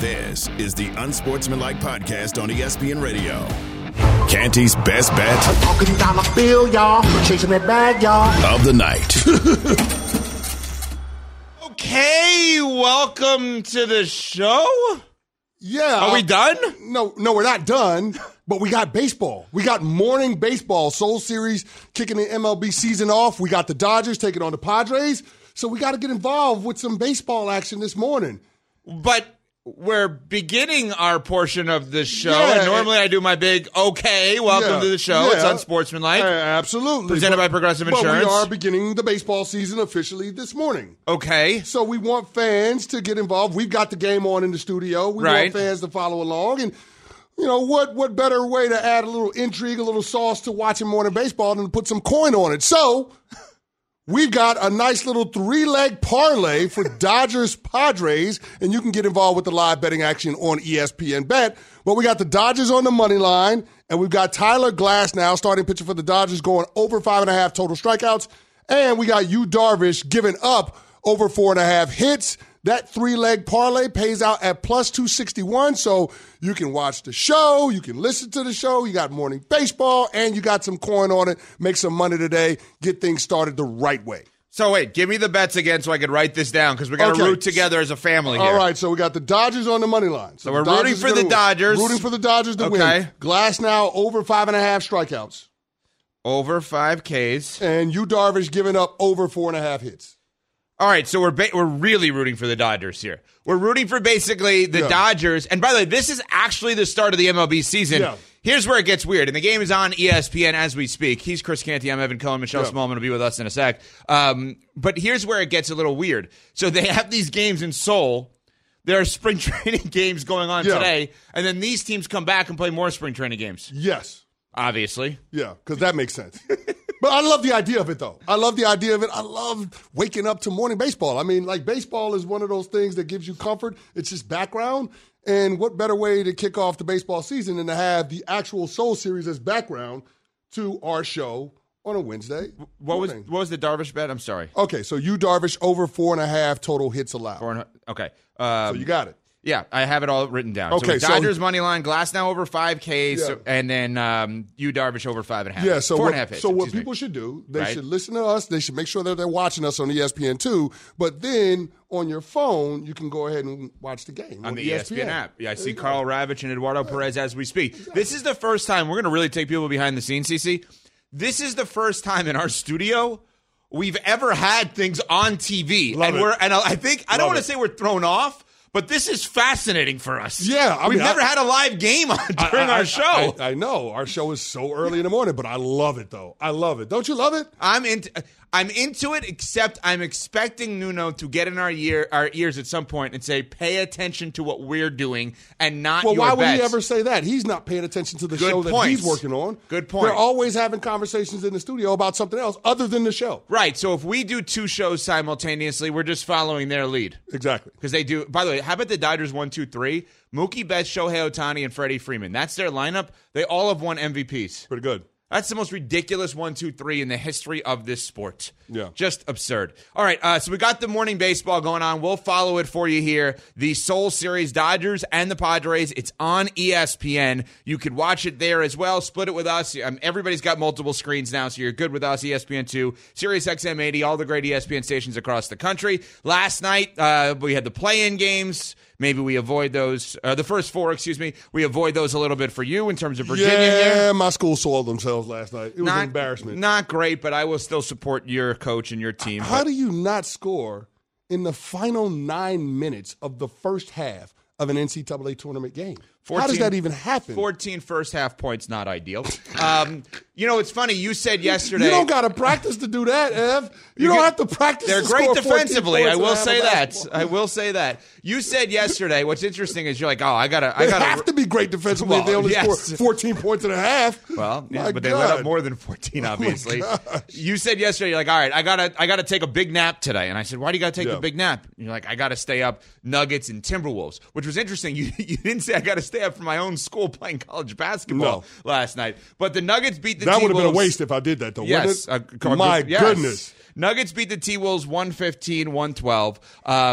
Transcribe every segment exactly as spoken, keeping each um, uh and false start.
This is the Unsportsmanlike Podcast on E S P N Radio. Canty's best bet. I'm talking dollar bill, y'all. Chasing that bag, y'all. Of the night. Okay, welcome to the show. Yeah. Are we done? No, no, we're not done, but we got baseball. We got morning baseball, Soul Series kicking the M L B season off. We got the Dodgers taking on the Padres. So we got to get involved with some baseball action this morning. But we're beginning our portion of the show, Yeah, and normally I do my big, okay, welcome Yeah, to the show. yeah. It's Unsportsmanlike. Uh, absolutely. Presented But- by Progressive but Insurance. we are beginning the baseball season officially this morning. Okay. So we want fans to get involved. We've got the game on in the studio. We Right. want fans to follow along. And, you know, what what better way to add a little intrigue, a little sauce to watching morning baseball than to put some coin on it? So we've got a nice little three-leg parlay for Dodgers Padres, and you can get involved with the live betting action on E S P N Bet. But we got the Dodgers on the money line, and we've got Tyler Glasnow, starting pitcher for the Dodgers, going over five and a half total strikeouts. And we got Yu Darvish giving up over four and a half hits. That three-leg parlay pays out at plus two sixty-one, so you can watch the show, you can listen to the show, you got morning baseball, and you got some coin on it. Make some money today. Get things started the right way. So wait, give me the bets again so I can write this down, because we got to Okay. root together as a family here. All right, so we got the Dodgers on the money line. So we're the rooting Dodgers for are the gonna win. Dodgers. Rooting for the Dodgers to Okay. win. Glasnow over five and a half strikeouts. Over five Ks. And Yu Darvish giving up over four and a half hits. All right, so we're ba- we're really rooting for the Dodgers here. We're rooting for basically the Yeah. Dodgers. And by the way, this is actually the start of the M L B season. Yeah. Here's where it gets weird. And the game is on E S P N as we speak. He's Chris Canty. I'm Evan Cohen. Michelle Yeah. Smallman will be with us in a sec. Um, but here's where it gets a little weird. So they have these games in Seoul. There are spring training games going on Yeah. today. And then these teams come back and play more spring training games, Yes. obviously. Yeah, because that makes sense. But I love the idea of it, though. I love the idea of it. I love waking up to morning baseball. I mean, like, baseball is one of those things that gives you comfort. It's just background. And what better way to kick off the baseball season than to have the actual Soul Series as background to our show on a Wednesday What was morning. what was the Darvish bet? I'm sorry. Okay, so Yu Darvish over four and a half total hits allowed. Four and a- Okay. Um, So you got it. Yeah, I have it all written down. Okay, so so- Dodgers money line, Glasnow over five Ks, Yeah. so, and then um, Yu Darvish over five and a half. Yeah, so four what, and a half hits. so what excuse me. people should do, they Right. should listen to us. They should make sure that they're watching us on E S P N two. But then on your phone, you can go ahead and watch the game on the E S P N app. Yeah, I see Carl Ravitch and Eduardo Perez as we speak. This is the first time we're going to really take people behind the scenes, C C. This is the first time in our studio we've ever had things on T V, Love and it. we're and I think I don't Love want to it. say we're thrown off. But this is fascinating for us. Yeah, I we've mean, never I- had a live game on during I- I- our show. I, I know our show is so early in the morning, but I love it though. I love it. Don't you love it? I'm into I'm into it, except I'm expecting Nuno to get in our ear our ears at some point and say, "Pay attention to what we're doing and not Well, your why would bets." he ever say that? He's not paying attention to the Good show that points. he's working on. Good point. They're always having conversations in the studio about something else other than the show. Right. So if we do two shows simultaneously, we're just following their lead Exactly. because they do. By the way, how about the Dodgers one, two, three? Mookie Betts, Shohei Ohtani, and Freddie Freeman. That's their lineup. They all have won M V Ps. Pretty good. That's the most ridiculous one, two, three in the history of this sport. Yeah. Just absurd. All right, uh, so we got the morning baseball going on. We'll follow it for you here. The Soul Series, Dodgers and the Padres. It's on E S P N. You could watch it there as well. Split it with us. Um, everybody's got multiple screens now, so you're good with us. E S P N two, Sirius X M eighty, all the great E S P N stations across the country. Last night, uh, we had the play-in games. Maybe we avoid those. Uh, the first four, excuse me. We avoid those a little bit for you in terms of Virginia yeah, here. my school soiled themselves last night. It was Not, an embarrassment. Not great, but I will still support your coach and your team. How But- do you not score in the final nine minutes of the first half of an N C double A tournament game? How does that even happen? fourteen first half points, not ideal. Um, you know, it's funny. You said yesterday. You don't got to practice to do that, Ev. You, You don't get- have to practice. They're to great score fourteen defensively. points I will and have say a that. basketball. I will say that. You said yesterday. What's interesting is you're like, oh, I gotta, I They gotta. have to be great defensively Well, if they only yes. score fourteen points and a half. Well, yeah, My but they God. let up more than fourteen, obviously. gosh. You said yesterday, you're like, all right, I gotta, I gotta take a big nap today, and I said, why do you gotta take Yeah. the big nap? And you're like, I gotta stay up. Nuggets and Timberwolves, which was interesting. You, you didn't say I gotta stay up for my own school playing college basketball No. last night, but the Nuggets beat the That would have been a T-Wolves. waste if I did that, though. Yes, wouldn't it? uh, My yes. goodness. Nuggets beat the T-Wolves one fifteen one twelve. Um,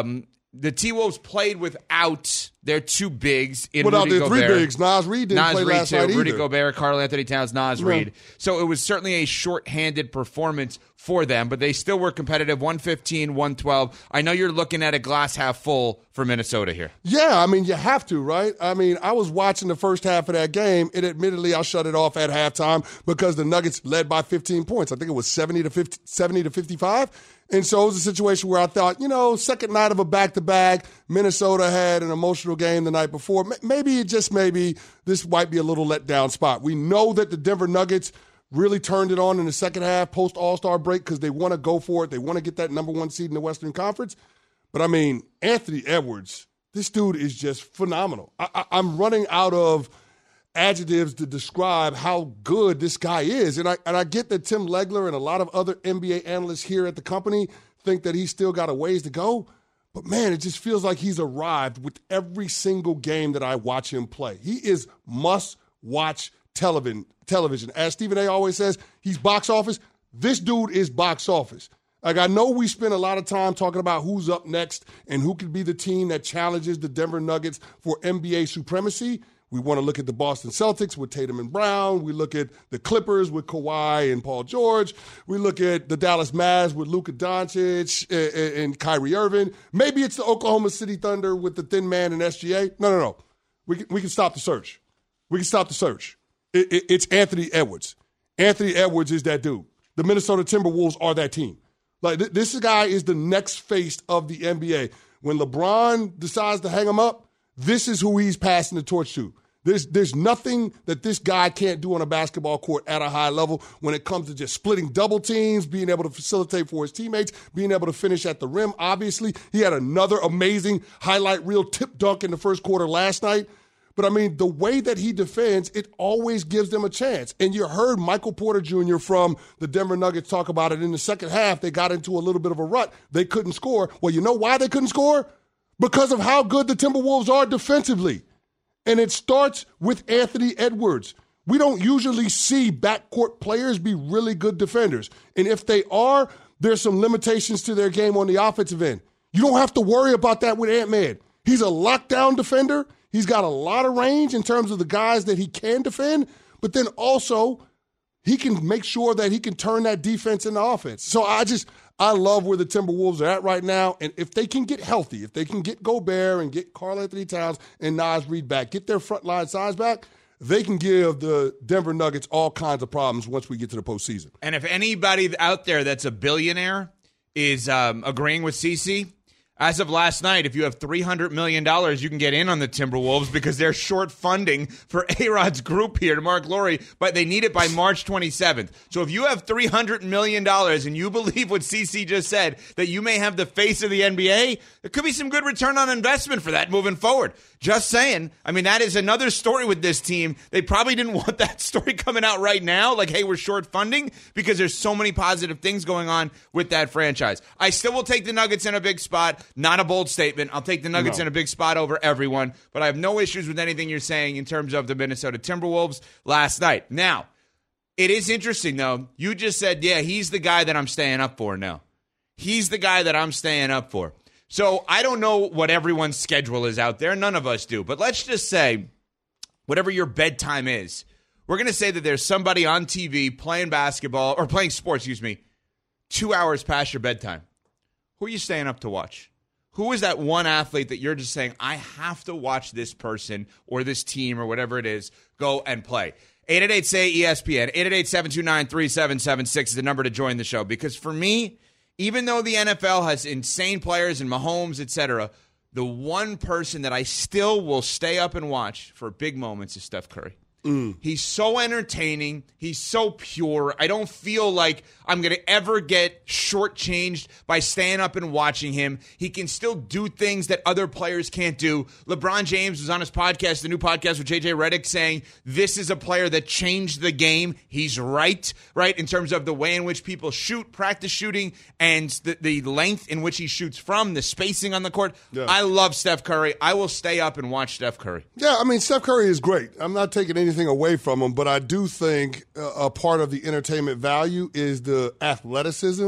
the T-Wolves played without their two bigs in Without Rudy their three Gobert. bigs. Nas Reed didn't Nas play Reed last too. night either. Rudy Gobert, Karl Anthony Towns, Nas Yeah. Reed. So it was certainly a shorthanded performance for them, but they still were competitive, one fifteen, one twelve. I know you're looking at a glass half full for Minnesota here. Yeah, I mean, you have to, right? I mean, I was watching the first half of that game, and admittedly, I shut it off at halftime because the Nuggets led by fifteen points. I think it was seventy to fifty, seventy to fifty-five. And so it was a situation where I thought, you know, second night of a back-to-back, Minnesota had an emotional game the night before. Maybe, just maybe, this might be a little let-down spot. We know that the Denver Nuggets really turned it on in the second half post-All-Star break because they want to go for it. They want to get that number one seed in the Western Conference. But, I mean, Anthony Edwards, this dude is just phenomenal. I, I, I'm running out of adjectives to describe how good this guy is. And I and I get that Tim Legler and a lot of other N B A analysts here at the company think that he's still got a ways to go. But, man, it just feels like he's arrived with every single game that I watch him play. He is must-watch television. television. As Stephen A. always says, he's box office. This dude is box office. Like, I know we spend a lot of time talking about who's up next and who could be the team that challenges the Denver Nuggets for N B A supremacy. We want to look at the Boston Celtics with Tatum and Brown. We look at the Clippers with Kawhi and Paul George. We look at the Dallas Mavs with Luka Doncic and, and Kyrie Irving. Maybe it's the Oklahoma City Thunder with the thin man and S G A. No, no, no. We can, we can stop the search. We can stop the search. It, it, it's Anthony Edwards. Anthony Edwards is that dude. The Minnesota Timberwolves are that team. Like th- this guy is the next face of the N B A. When LeBron decides to hang him up, this is who he's passing the torch to. There's, there's nothing that this guy can't do on a basketball court at a high level when it comes to just splitting double teams, being able to facilitate for his teammates, being able to finish at the rim. Obviously, he had another amazing highlight reel tip dunk in the first quarter last night. But, I mean, the way that he defends, it always gives them a chance. And you heard Michael Porter Junior from the Denver Nuggets talk about it in the second half. They got into a little bit of a rut. They couldn't score. Well, you know why they couldn't score? Because of how good the Timberwolves are defensively. And it starts with Anthony Edwards. We don't usually see backcourt players be really good defenders. And if they are, there's some limitations to their game on the offensive end. You don't have to worry about that with Ant-Man. He's a lockdown defender. He's got a lot of range in terms of the guys that he can defend, but then also he can make sure that he can turn that defense into offense. So I just, I love where the Timberwolves are at right now. And if they can get healthy, if they can get Gobert and get Karl Anthony Towns and Nas Reed back, get their front line size back, they can give the Denver Nuggets all kinds of problems once we get to the postseason. And if anybody out there that's a billionaire is um, agreeing with Cece, as of last night, if you have three hundred million dollars, you can get in on the Timberwolves because they're short funding for A-Rod's group here to Mark Lowry, but they need it by March twenty-seventh. So if you have three hundred million dollars and you believe what C C just said, that you may have the face of the N B A, there could be some good return on investment for that moving forward. Just saying. I mean, that is another story with this team. They probably didn't want that story coming out right now, like, hey, we're short funding, because there's so many positive things going on with that franchise. I still will take the Nuggets in a big spot. Not a bold statement. I'll take the Nuggets No. in a big spot over everyone, but I have no issues with anything you're saying in terms of the Minnesota Timberwolves last night. Now, it is interesting, though. You just said, yeah, he's the guy that I'm staying up for now. He's the guy that I'm staying up for. So I don't know what everyone's schedule is out there. None of us do. But let's just say, whatever your bedtime is, we're going to say that there's somebody on T V playing basketball, or playing sports, excuse me, two hours past your bedtime. Who are you staying up to watch? Who is that one athlete that you're just saying, I have to watch this person or this team or whatever it is go and play? eight eight eight, S A Y, E S P N. eight eight eight, seven two nine, three seven seven six is the number to join the show. Because for me, even though the N F L has insane players and Mahomes, et cetera, the one person that I still will stay up and watch for big moments is Steph Curry. Mm. He's so entertaining. He's so pure. I don't feel like I'm going to ever get shortchanged by staying up and watching him. He can still do things that other players can't do. LeBron James was on his podcast, the new podcast with J J Redick, saying this is a player that changed the game. He's right, right, in terms of the way in which people shoot, practice shooting, and the, the length in which he shoots from, the spacing on the court. Yeah. I love Steph Curry. I will stay up and watch Steph Curry. Yeah, I mean, Steph Curry is great. I'm not taking any anything away from him, but I do think uh, a part of the entertainment value is the athleticism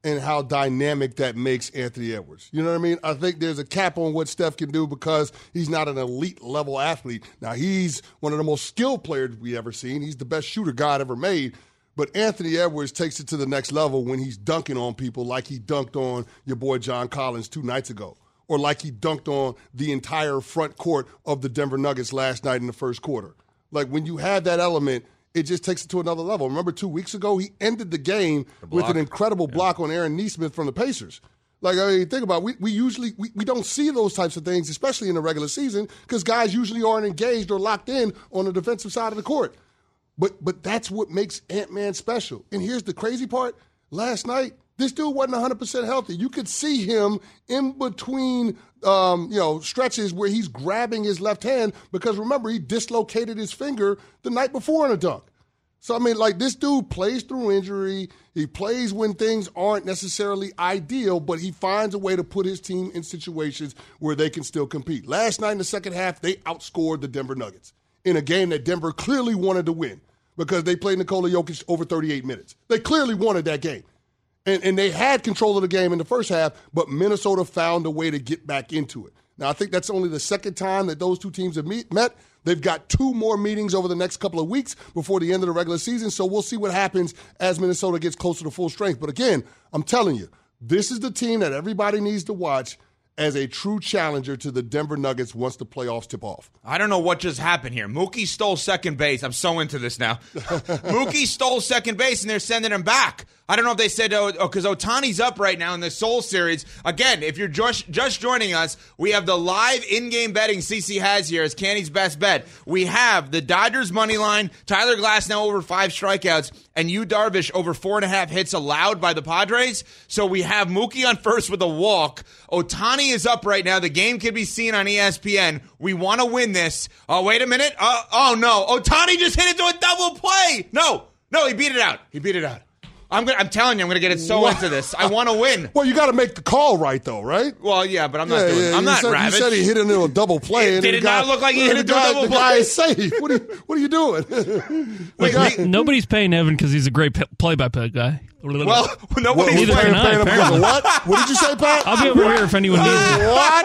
and how dynamic that makes Anthony Edwards. You know what I mean? I think there's a cap on what Steph can do because he's not an elite level athlete. Now, he's one of the most skilled players we ever seen. He's the best shooter God ever made. But Anthony Edwards takes it to the next level when he's dunking on people like he dunked on your boy John Collins two nights ago, or like he dunked on the entire front court of the Denver Nuggets last night in the first quarter. Like, when you have that element, it just takes it to another level. Remember two weeks ago, he ended the game the with an incredible yeah. block on Aaron Nesmith from the Pacers. Like, I mean, think about it. We, we usually we, we don't see those types of things, especially in the regular season, because guys usually aren't engaged or locked in on the defensive side of the court. But but that's what makes Ant-Man special. And here's the crazy part. Last night, this dude wasn't one hundred percent healthy. You could see him in between um, you know, stretches where he's grabbing his left hand because, remember, he dislocated his finger the night before in a dunk. So, I mean, like, this dude plays through injury. He plays when things aren't necessarily ideal, but he finds a way to put his team in situations where they can still compete. Last night in the second half, they outscored the Denver Nuggets in a game that Denver clearly wanted to win because they played Nikola Jokic over thirty-eight minutes. They clearly wanted that game. And, and they had control of the game in the first half, but Minnesota found a way to get back into it. Now, I think that's only the second time that those two teams have meet, met. They've got two more meetings over the next couple of weeks before the end of the regular season, so we'll see what happens as Minnesota gets closer to full strength. But again, I'm telling you, this is the team that everybody needs to watch as a true challenger to the Denver Nuggets once the playoffs tip off. I don't know what just happened here. Mookie stole second base. I'm so into this now. Mookie stole second base, and they're sending him back. I don't know if they said, oh, because oh, Ohtani's up right now in the Soul Series. Again, if you're just, just joining us, we have the live in-game betting C C has here as Candy's best bet. We have the Dodgers money line, Tyler Glass now over five strikeouts, and Yu Darvish over four and a half hits allowed by the Padres. So we have Mookie on first with a walk. Ohtani is up right now. The game can be seen on E S P N. We want to win this. Oh, wait a minute. Uh, oh, no. Ohtani just hit it to a double play. No. No, he beat it out. He beat it out. I'm gonna, I'm telling you, I'm going to get it so what? into this. I want to win. Well, you got to make the call right, though, right? Well, yeah, but I'm not yeah, doing yeah, it. I'm not said, Ravage. You said he hit it into a double play. It, and did it guy, not look like he hit it into a double the play? The guy is safe. What are you, what are you doing? Wait, guy, we, nobody's paying Evan because he's a great play-by-play guy. Well, nobody's paying paying him. Paying him what? What did you say, Pat? I'll be over here if anyone needs me. What?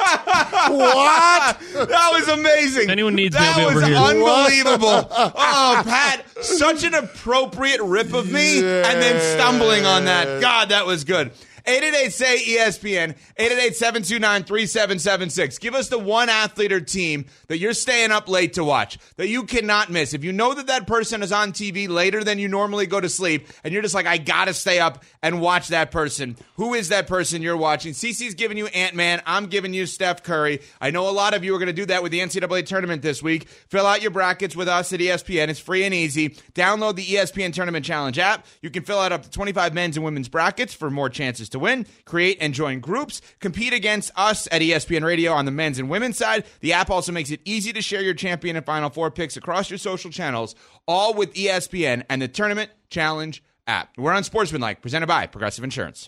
What? That was amazing. If anyone needs that me, I'll be over here. here. That was unbelievable. Oh, Pat, such an appropriate rip of me yes. and then stumbling on that. God, that was good. eight eight eight, S A Y, E S P N, eight eight eight, seven two nine, three seven seven six. Give us the one athlete or team that you're staying up late to watch, that you cannot miss. If you know that that person is on T V later than you normally go to sleep, and you're just like, I got to stay up and watch that person, who is that person you're watching? Cece's giving you Ant-Man. I'm giving you Steph Curry. I know a lot of you are going to do that with the N C double A tournament this week. Fill out your brackets with us at E S P N. It's free and easy. Download the E S P N Tournament Challenge app. You can fill out up to twenty-five men's and women's brackets for more chances to win. Create and join groups. Compete against us at E S P N Radio on the men's and women's side. The app also makes it easy to share your champion and Final Four picks across your social channels, all with E S P N and the Tournament Challenge app. We're on Sportsmanlike, presented by Progressive Insurance.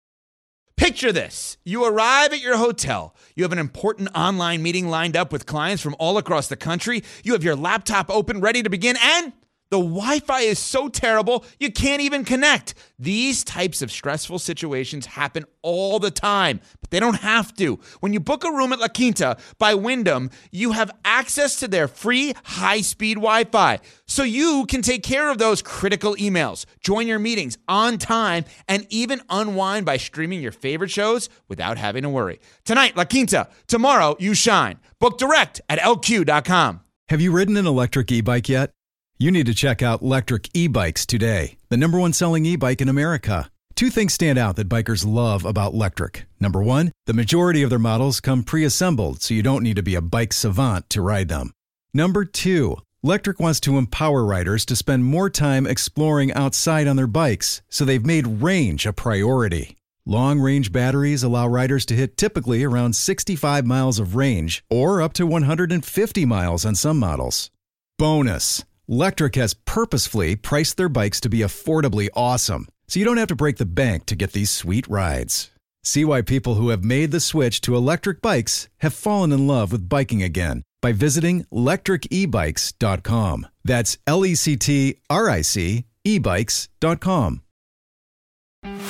Picture this. You arrive at your hotel. You have an important online meeting lined up with clients from all across the country. You have your laptop open, ready to begin, and the Wi-Fi is so terrible, you can't even connect. These types of stressful situations happen all the time, but they don't have to. When you book a room at La Quinta by Wyndham, you have access to their free high-speed Wi-Fi, so you can take care of those critical emails, join your meetings on time, and even unwind by streaming your favorite shows without having to worry. Tonight, La Quinta. Tomorrow, you shine. Book direct at L Q dot com. Have you ridden an electric e-bike yet? You need to check out Lectric E-Bikes today, the number one selling e-bike in America. Two things stand out that bikers love about Lectric. Number one, the majority of their models come pre-assembled, so you don't need to be a bike savant to ride them. Number two, Lectric wants to empower riders to spend more time exploring outside on their bikes, so they've made range a priority. Long-range batteries allow riders to hit typically around sixty-five miles of range, or up to one hundred fifty miles on some models. Bonus! Lectric has purposefully priced their bikes to be affordably awesome, so you don't have to break the bank to get these sweet rides. See why people who have made the switch to electric bikes have fallen in love with biking again by visiting lectric e bikes dot com. That's L E C T R I C e bikes dot com.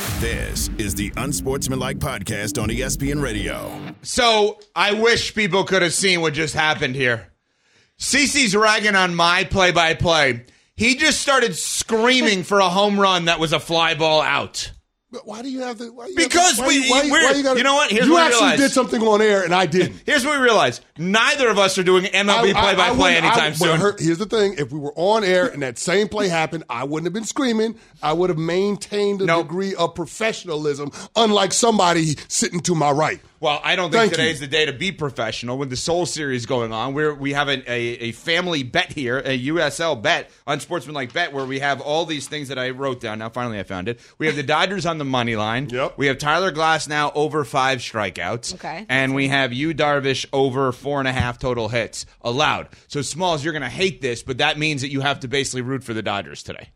This is the Unsportsmanlike Podcast on E S P N Radio. So I wish people could have seen what just happened here. Cece's ragging on my play-by-play. He just started screaming for a home run that was a fly ball out. But why do you have to? Why you Because have to, why, we, why, we're, why you, gotta, you know what? Here's you what we actually realized. did something on air, and I didn't. Here's what we realized. Neither of us are doing M L B I- I- I play-by-play wouldn't- anytime I- soon. but her- here's the thing. If we were on air and that same play happened, I wouldn't have been screaming. I would have maintained a Nope. degree of professionalism, unlike somebody sitting to my right. Well, I don't think Thank today's you. the day to be professional. With the Soul Series going on, we're, we have a, a, a family bet here, a U S L bet, Unsportsmanlike Bet, where we have all these things that I wrote down. Now, finally, I found it. We have the Dodgers on the money line. Yep. We have Tyler Glass now over five strikeouts. Okay. And we have Yu Darvish over four and a half total hits allowed. So, Smalls, you're going to hate this, but that means that you have to basically root for the Dodgers today.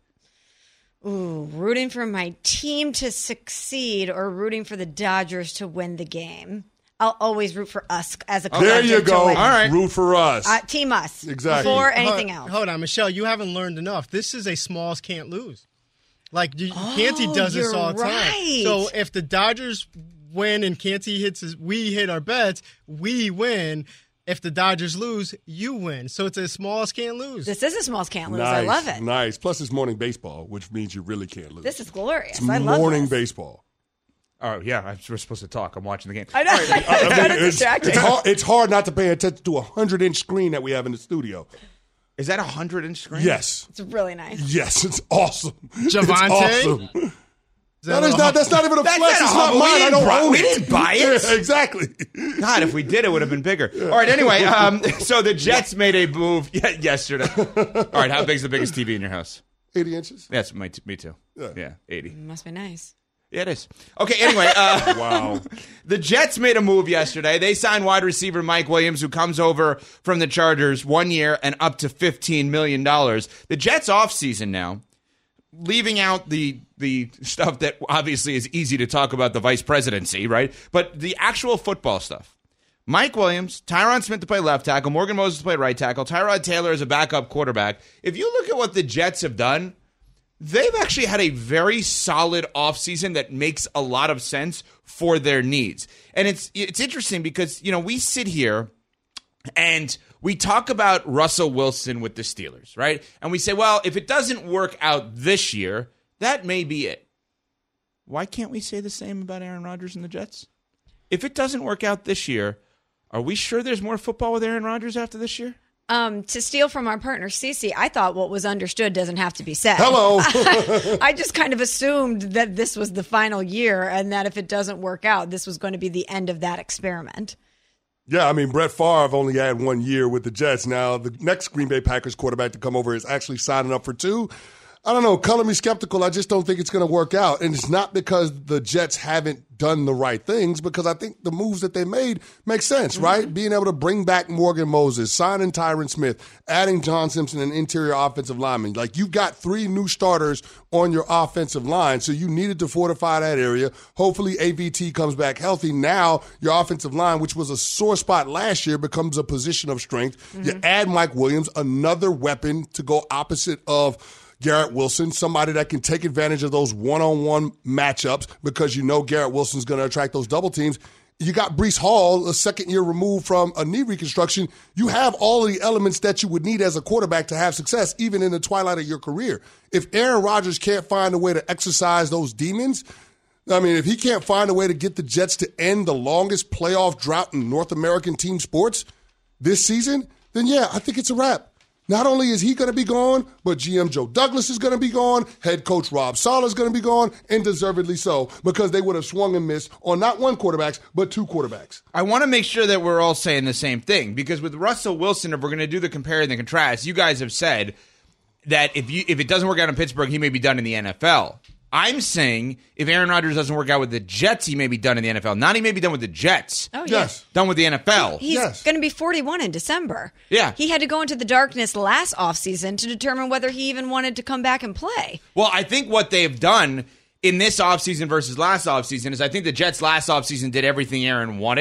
Ooh, rooting for my team to succeed or rooting for the Dodgers to win the game. I'll always root for us as a There collective you to go. win. All right. Root for us. Uh, team us. Exactly. Before anything hold, else. Hold on, Michelle, you haven't learned enough. This is a Smalls can't lose. Like, you, Canty does this you're all the time. right. So if the Dodgers win and Canty hits his, we hit our bets, we win. If the Dodgers lose, you win. So it's a Smalls can't lose. This is a Smalls can't lose. nice, I love it. Nice. Plus, it's morning baseball, which means you really can't lose. This is glorious. It's I love morning this. baseball. Oh, yeah, I'm, we're supposed to talk. I'm watching the game. I know. I It's kind mean, of it's, distracting. it's hard, it's hard not to pay attention to a hundred-inch screen that we have in the studio. Is that a hundred-inch screen? Yes. It's really nice. Yes, it's awesome. Javante? It's awesome. Is that That is a- not, that's not even a That's flex. not a It's not humble. We mine. I didn't don't buy- own we it. didn't buy it. Yeah, exactly. God, if we did, it would have been bigger. All right, anyway, um, so the Jets made a move ye- yesterday. All right, how big's the biggest T V in your house? eighty inches. Yes, my t- me too. Yeah. Yeah, eighty. Must be nice. Yeah, it is. Okay, anyway. Uh, Wow. The Jets made a move yesterday. They signed wide receiver Mike Williams, who comes over from the Chargers one year and up to fifteen million dollars. The Jets offseason now, leaving out the the stuff that obviously is easy to talk about, the vice presidency, right? But the actual football stuff. Mike Williams, Tyron Smith to play left tackle, Morgan Moses to play right tackle, Tyrod Taylor as a backup quarterback. If you look at what the Jets have done, they've actually had a very solid offseason that makes a lot of sense for their needs. And it's it's interesting because, you know, we sit here and we talk about Russell Wilson with the Steelers, right? And we say, well, if it doesn't work out this year, that may be it. Why can't we say the same about Aaron Rodgers and the Jets? If it doesn't work out this year, are we sure there's more football with Aaron Rodgers after this year? Um, to steal from our partner, Cece, I thought what was understood doesn't have to be said. Hello. I just kind of assumed that this was the final year and that if it doesn't work out, this was going to be the end of that experiment. Yeah, I mean, Brett Favre only had one year with the Jets. Now, the next Green Bay Packers quarterback to come over is actually signing up for two. I don't know. Color me skeptical. I just don't think it's going to work out. And it's not because the Jets haven't done the right things, because I think the moves that they made make sense, mm-hmm. right? Being able to bring back Morgan Moses, signing Tyron Smith, adding John Simpson, an interior offensive lineman. Like, you've got three new starters on your offensive line, so you needed to fortify that area. Hopefully A V T comes back healthy. Now your offensive line, which was a sore spot last year, becomes a position of strength. Mm-hmm. You add Mike Williams, another weapon to go opposite of Garrett Wilson, somebody that can take advantage of those one-on-one matchups because you know Garrett Wilson's going to attract those double teams. You got Breece Hall, a second year removed from a knee reconstruction. You have all of the elements that you would need as a quarterback to have success, even in the twilight of your career. If Aaron Rodgers can't find a way to exercise those demons, I mean, if he can't find a way to get the Jets to end the longest playoff drought in North American team sports this season, then yeah, I think it's a wrap. Not only is he going to be gone, but G M Joe Douglas is going to be gone, head coach Rob Saleh is going to be gone, and deservedly so, because they would have swung and missed on not one quarterback, but two quarterbacks. I want to make sure that we're all saying the same thing, because with Russell Wilson, if we're going to do the compare and the contrast, you guys have said that if you if it doesn't work out in Pittsburgh, he may be done in the N F L. I'm saying if Aaron Rodgers doesn't work out with the Jets, he may be done in the N F L. Not he may be done with the Jets. Oh, yeah. Yes. Done with the N F L. He's Yes. going to be forty-one in December. Yeah. He had to go into the darkness last offseason to determine whether he even wanted to come back and play. Well, I think what they've done in this offseason versus last offseason is I think the Jets last offseason did everything Aaron wanted.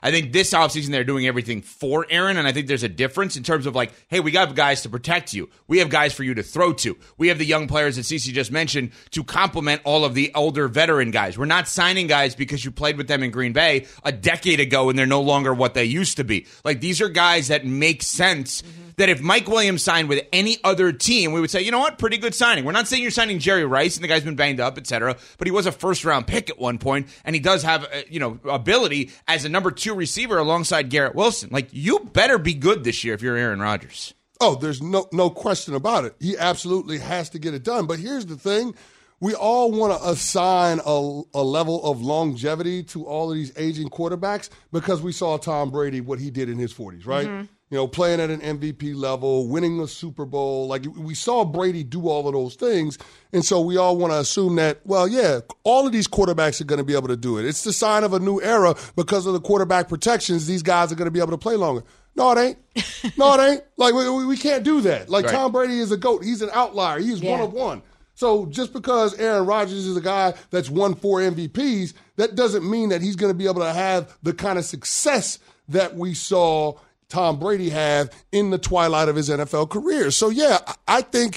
I think this offseason they're doing everything for Aaron, and I think there's a difference in terms of like, hey, we got guys to protect you. We have guys for you to throw to. We have the young players that Cece just mentioned to complement all of the older veteran guys. We're not signing guys because you played with them in Green Bay a decade ago and they're no longer what they used to be. Like, these are guys that make sense. Mm-hmm. That if Mike Williams signed with any other team, we would say, you know what, pretty good signing. We're not saying you're signing Jerry Rice, and the guy's been banged up, et cetera, but he was a first-round pick at one point, and he does have, you know, ability as a number two receiver alongside Garrett Wilson. Like, you better be good this year if you're Aaron Rodgers. Oh, there's no no question about it. He absolutely has to get it done. But here's the thing. We all want to assign a, a level of longevity to all of these aging quarterbacks because we saw Tom Brady, what he did in his forties, right? Mm-hmm. You know, playing at an M V P level, winning a Super Bowl. Like, we saw Brady do all of those things. And so we all want to assume that, well, yeah, all of these quarterbacks are going to be able to do it. It's the sign of a new era because of the quarterback protections. These guys are going to be able to play longer. No, it ain't. No, it ain't. Like, we, we can't do that. Like, right. Tom Brady is a GOAT. He's an outlier. He's yeah. one of one. So just because Aaron Rodgers is a guy that's won four M V Ps, that doesn't mean that he's going to be able to have the kind of success that we saw Tom Brady have in the twilight of his N F L career. So, yeah, I think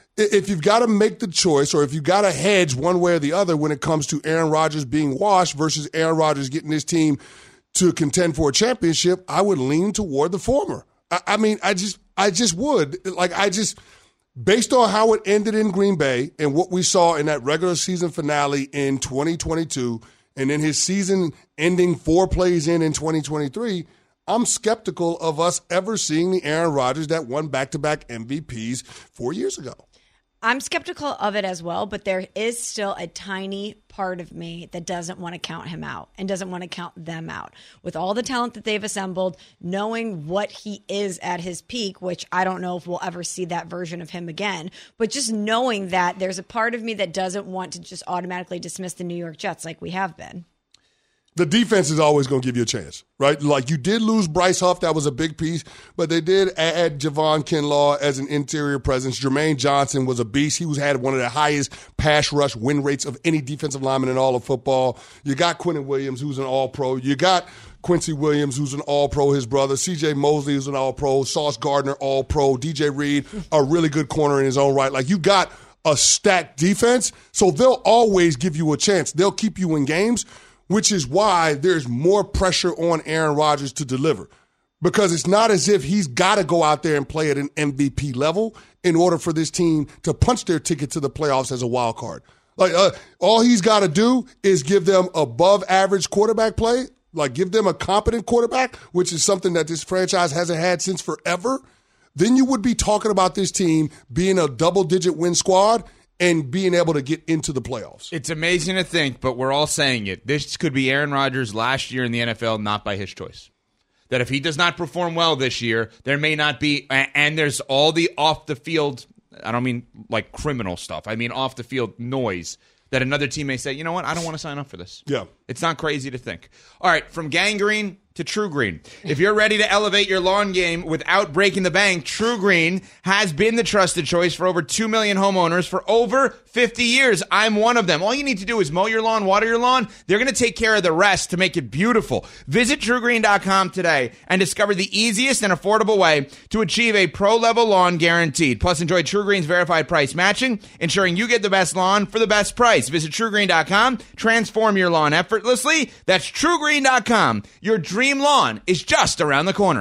if you've got to make the choice or if you've got to hedge one way or the other when it comes to Aaron Rodgers being washed versus Aaron Rodgers getting his team to contend for a championship, I would lean toward the former. I, I mean, I just, I just would. Like, I just... Based on how it ended in Green Bay and what we saw in that regular season finale in twenty twenty-two and then his season ending four plays in in twenty twenty-three, I'm skeptical of us ever seeing the Aaron Rodgers that won back-to-back M V Ps four years ago. I'm skeptical of it as well, but there is still a tiny part of me that doesn't want to count him out and doesn't want to count them out. With all the talent that they've assembled, knowing what he is at his peak, which I don't know if we'll ever see that version of him again, but just knowing that there's a part of me that doesn't want to just automatically dismiss the New York Jets like we have been. The defense is always going to give you a chance, right? Like, you did lose Bryce Huff. That was a big piece. But they did add Javon Kinlaw as an interior presence. Jermaine Johnson was a beast. He was had one of the highest pass rush win rates of any defensive lineman in all of football. You got Quentin Williams, who's an all-pro. You got Quincy Williams, who's an all-pro, his brother. C J Mosley, who's an all-pro. Sauce Gardner, all-pro. D J Reed, a really good corner in his own right. Like, you got a stacked defense. So they'll always give you a chance. They'll keep you in games, which is why there's more pressure on Aaron Rodgers to deliver. Because it's not as if he's got to go out there and play at an M V P level in order for this team to punch their ticket to the playoffs as a wild card. Like, uh, all he's got to do is give them above average quarterback play, like give them a competent quarterback, which is something that this franchise hasn't had since forever. Then you would be talking about this team being a double-digit win squad and being able to get into the playoffs. It's amazing to think, but we're all saying it. This could be Aaron Rodgers' last year in the N F L, not by his choice. That if he does not perform well this year, there may not be, and there's all the off-the-field, I don't mean like criminal stuff, I mean off-the-field noise, that another team may say, you know what, I don't want to sign up for this. Yeah. It's not crazy to think. All right, from gangrene to True Green. If you're ready to elevate your lawn game without breaking the bank, True Green has been the trusted choice for over two million homeowners for over fifty years. I'm one of them. All you need to do is mow your lawn, water your lawn. They're going to take care of the rest to make it beautiful. Visit True Green dot com today and discover the easiest and affordable way to achieve a pro-level lawn guaranteed. Plus, enjoy True Green's verified price matching, ensuring you get the best lawn for the best price. Visit True Green dot com. Transform your lawn effortlessly. That's True Green dot com. Your dream lawn is just around the corner.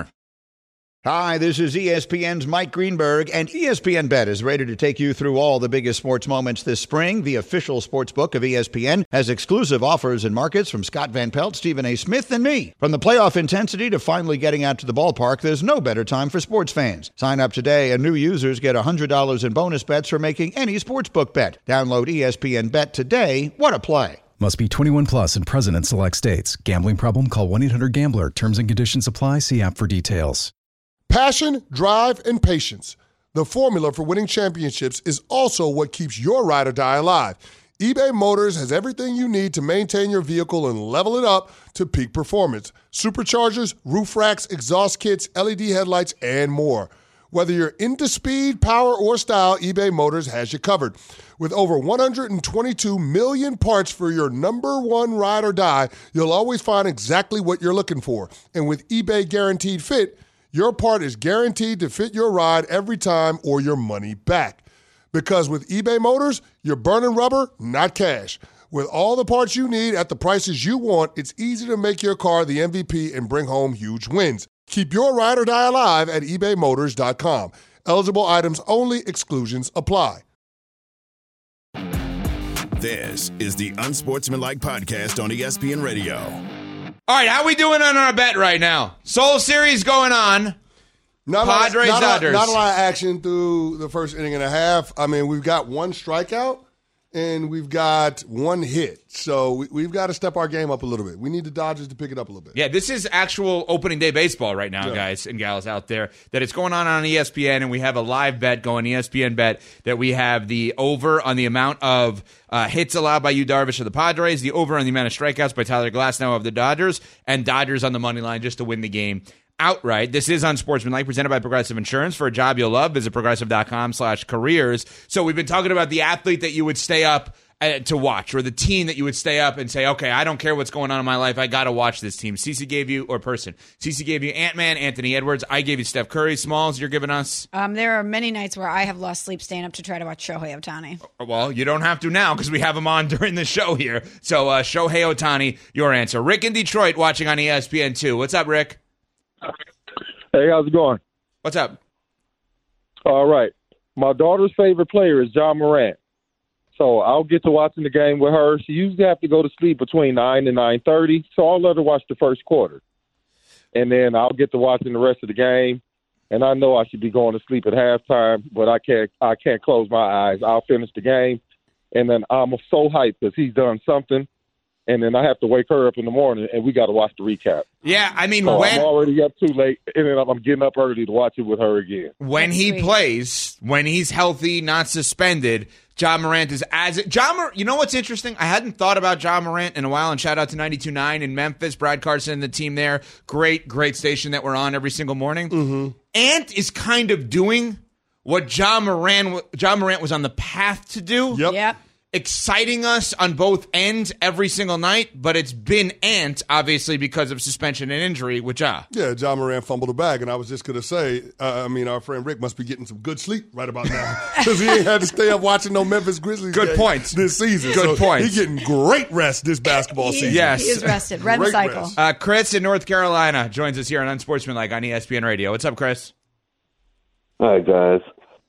Hi, this is E S P N's Mike Greenberg, and E S P N Bet is ready to take you through all the biggest sports moments this spring. The official sports book of E S P N has exclusive offers and markets from Scott Van Pelt, Stephen A. Smith, and me. From the playoff intensity to finally getting out to the ballpark, there's no better time for sports fans. Sign up today, and new users get one hundred dollars in bonus bets for making any sportsbook bet. Download E S P N Bet today. What a play. Must be twenty-one plus and present in select states. Gambling problem? Call one eight hundred gambler. Terms and conditions apply. See app for details. Passion, drive, and patience. The formula for winning championships is also what keeps your ride or die alive. eBay Motors has everything you need to maintain your vehicle and level it up to peak performance. Superchargers, roof racks, exhaust kits, L E D headlights, and more. Whether you're into speed, power, or style, eBay Motors has you covered. With over one hundred twenty-two million parts for your number one ride or die, you'll always find exactly what you're looking for. And with eBay Guaranteed Fit, your part is guaranteed to fit your ride every time or your money back. Because with eBay Motors, you're burning rubber, not cash. With all the parts you need at the prices you want, it's easy to make your car the M V P and bring home huge wins. Keep your ride or die alive at ebay motors dot com. Eligible items only. Exclusions apply. This is the Unsportsmanlike Podcast on E S P N Radio. All right, how we doing on our bet right now? Soul Series going on. Not Padres, a lot, not, Dodgers. a, not a lot of action through the first inning and a half. I mean, we've got one strikeout and we've got one hit. So we, we've got to step our game up a little bit. We need the Dodgers to pick it up a little bit. Yeah, this is actual opening day baseball right now, Yeah. guys and gals out there. That it's going on on E S P N, and we have a live bet going, E S P N bet, that we have the over on the amount of uh, hits allowed by Yu Darvish of the Padres, the over on the amount of strikeouts by Tyler Glasnow of the Dodgers, and Dodgers on the money line just to win the game outright. This is Unsportsmanlike, presented by Progressive Insurance. For a job you'll love, visit progressive.com slash careers. So we've been talking about the athlete that you would stay up uh, to watch, or the team that you would stay up and say, okay, I don't care what's going on in my life, I got to watch this team. Cece gave you, or person. Cece gave you Ant-Man, Anthony Edwards. I gave you Steph Curry. Smalls, you're giving us? Um, there are many nights where I have lost sleep staying up to try to watch Shohei Ohtani. Well, you don't have to now because we have him on during the show here. So uh, Shohei Ohtani, your answer. Rick in Detroit watching on E S P N two. What's up, Rick? Hey, how's it going? What's up? All right. My daughter's favorite player is John Morant. So I'll get to watching the game with her. She usually have to go to sleep between nine and nine thirty, so I'll let her watch the first quarter. And then I'll get to watching the rest of the game. And I know I should be going to sleep at halftime, but I can't I can't close my eyes. I'll finish the game. And then I'm so hyped because he's done something. And then I have to wake her up in the morning, and we got to watch the recap. Yeah, I mean, so when I'm already up too late, and then I'm getting up early to watch it with her again. when he sweet. plays, when he's healthy, not suspended, John Morant is as John. Mor- you know what's interesting? I hadn't thought about John Morant in a while. And shout out to ninety-two point nine in Memphis, Brad Carson and the team there. Great, great station that we're on every single morning. Mm-hmm. Ant is kind of doing what John Morant John Morant was on the path to do. Yep. Yep. Exciting us on both ends every single night, but it's been Ant, obviously, because of suspension and injury with Ja. Yeah, John Moran fumbled the bag, and I was just going to say, uh, I mean, our friend Rick must be getting some good sleep right about now because he ain't had to stay up watching no Memphis Grizzlies Good game point. this season. Good so point. He's getting great rest this basketball He- season. Yes. He is rested. Red Great cycle. rest. Uh, Chris in North Carolina joins us here on Unsportsmanlike on E S P N Radio. What's up, Chris? All right, guys.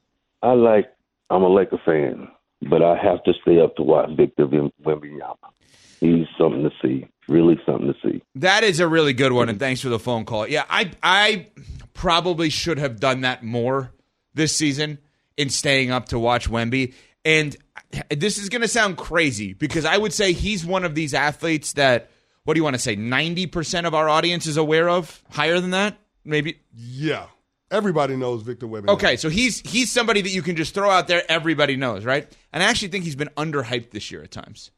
I like, I'm a Laker fan, but I have to stay up to watch Victor Wembanyama. He's something to see, really something to see. That is a really good one, and thanks for the phone call. Yeah, I I probably should have done that more this season in staying up to watch Wemby. And this is going to sound crazy because I would say he's one of these athletes that, what do you want to say, ninety percent of our audience is aware of? Higher than that? Maybe? Yeah. Everybody knows Victor Wembanyama. Okay, so he's he's somebody that you can just throw out there, everybody knows, right? And I actually think he's been underhyped this year at times.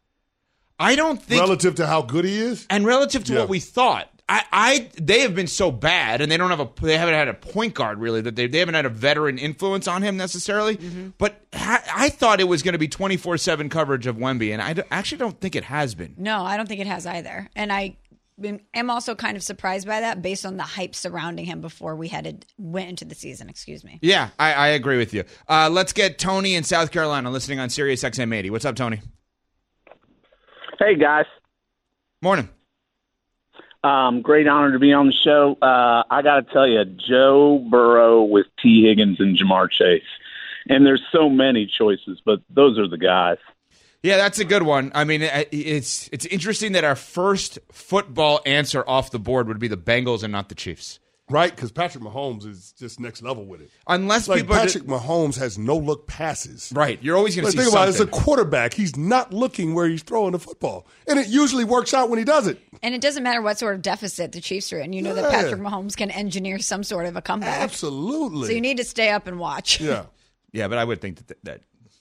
I don't think Relative to how good he is? and relative to Yeah. what we thought. I, I they have been so bad, and they don't have a they haven't had a point guard really that they they haven't had a veteran influence on him necessarily. Mm-hmm. But ha, I thought it was going to be twenty-four seven coverage of Wemby, and I d- actually don't think it has been. No, I don't think it has either. And I am also kind of surprised by that based on the hype surrounding him before we headed went into the season. Excuse me. Yeah, I, I agree with you. Uh, let's get Tony in South Carolina listening on Sirius X M eighty. What's up, Tony? Hey, guys. Morning. Um, great honor to be on the show. Uh, I got to tell you, Joe Burrow with T. Higgins and Jamar Chase. And there's so many choices, but those are the guys. Yeah, that's a good one. I mean, it- it's it's interesting that our first football answer off the board would be the Bengals and not the Chiefs. Right? Because Patrick Mahomes is just next level with it. Unless like people are Patrick Mahomes has no-look passes. Right. You're always going to But see think about it, something. it's a quarterback. He's not looking where he's throwing the football. And it usually works out when he does it. And it doesn't matter what sort of deficit the Chiefs are in. You know Yeah. that Patrick Mahomes can engineer some sort of a comeback. Absolutely. So you need to stay up and watch. Yeah. Yeah, but I would think that that